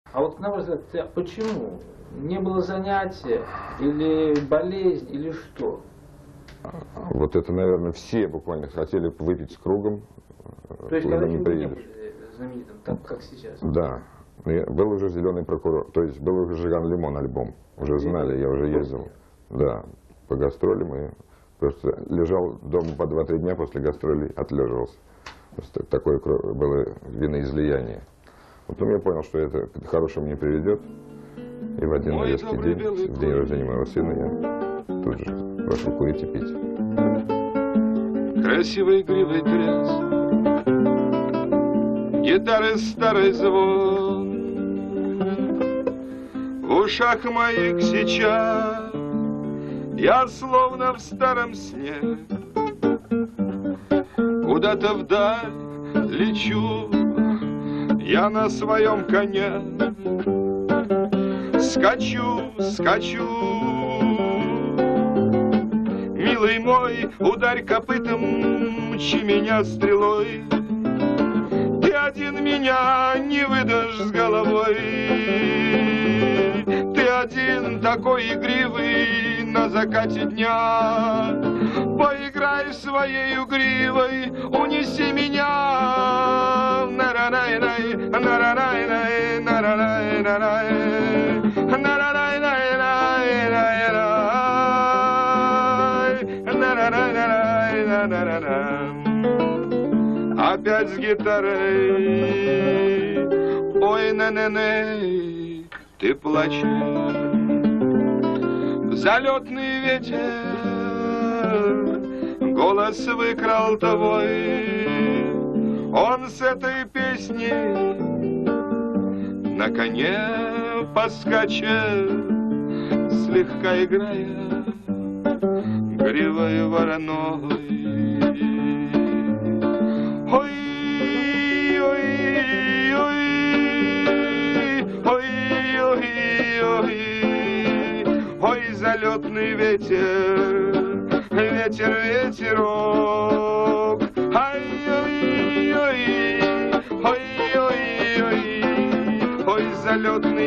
А вот, на ваш взгляд, почему? Не было занятия, или болезнь, или что? Вот это, наверное, все буквально хотели выпить с кругом. То есть, когда не вы не приедешь. были знаменитым, так как сейчас? Да. Был уже «Зеленый прокурор», то есть был уже «Жиган Лимон» альбом. Уже знали, я уже ездил. Да, по гастролям. И просто лежал дома по 2-3 дня после гастролей, отлеживался. Просто такое было виноизлияние. Потом я понял, что это к хорошему не приведет. И в один резкий день, в день рождения моего сына, я тут же пошел курить и пить. Красивый игривый треск, гитары старый звон, в ушах моих сейчас я словно в старом сне. Куда-то вдаль лечу я на своем коне. Скачу, скачу, милый мой, ударь копытом, мчи меня стрелой. Ты один меня не выдашь с головой. Ты один такой игривый на закате дня. Поиграй своей гривой, унеси меня. На-ра-най-най, на-ра-най-най, на-ра-най-най-най. Опять с гитарой, ой, не-не-не, ты плачешь. Залетный ветер голос выкрал твой. Он с этой песней на коне поскачет, слегка играя гривой вороной. Ой, ой, ой, ой, ой, ой, ой, залетный ветер, ветер, ветерок. Ай, ой, ой, ой, ой, ой, ой, залетный